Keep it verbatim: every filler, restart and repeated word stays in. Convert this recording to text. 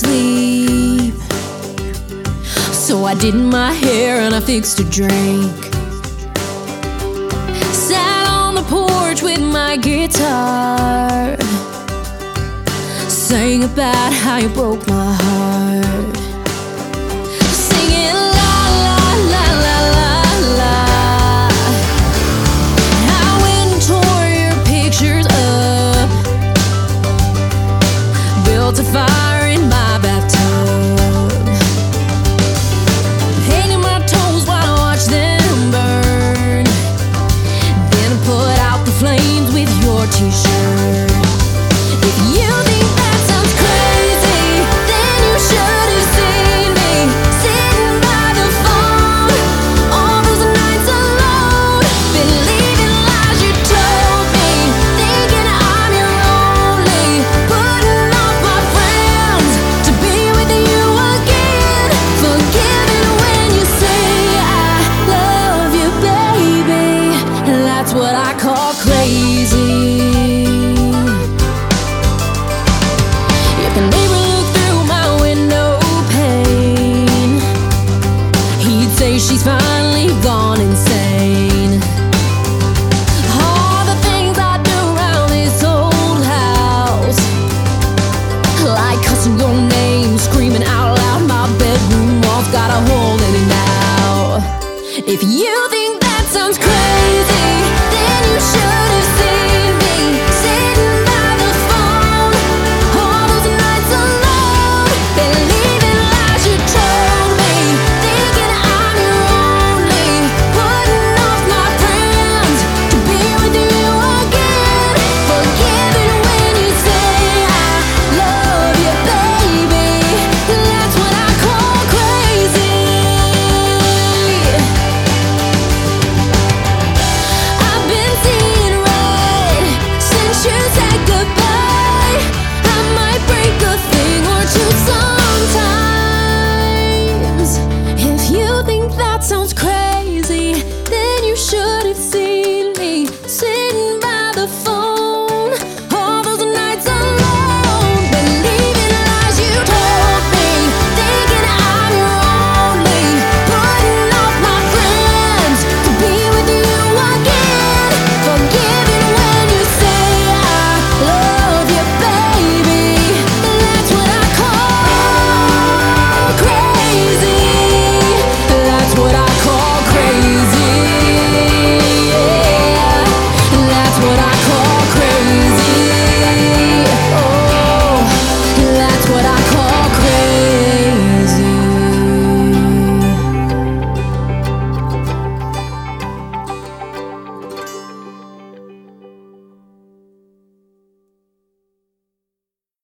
sleep. So I did my hair and I fixed a drink. Sat on the porch with my guitar, sang about how you broke my heart. Singing la la la la la la. I went and tore your pictures up, built a fire in my bathtub, hanging my toes while I watched them burn. Then I put out the flames with your t-shirt. If you think that sounds crazy, then you should have seen me sitting by the phone all those nights alone, believing lies you told me, thinking I'm your only, putting off my friends to be with you again, forgiving when you say I love you, baby. That's what I call crazy. If the neighbor looked through my window pane, he'd say she's finally gone insane. All the things I do around this old house, like cussing your name, screaming out loud, my bedroom wall's got a hole in it now. If you think that sounds crazy, then you should have seen me sitting by the phone all those nights alone, believing lies you told me, thinking I'm your only, putting off my friends to be with you again, forgiving when you say I love you, baby. That's what I call crazy. I've been seeing red since you said goodbye. I might break a thing or two sometimes. If you think that sounds crazy, then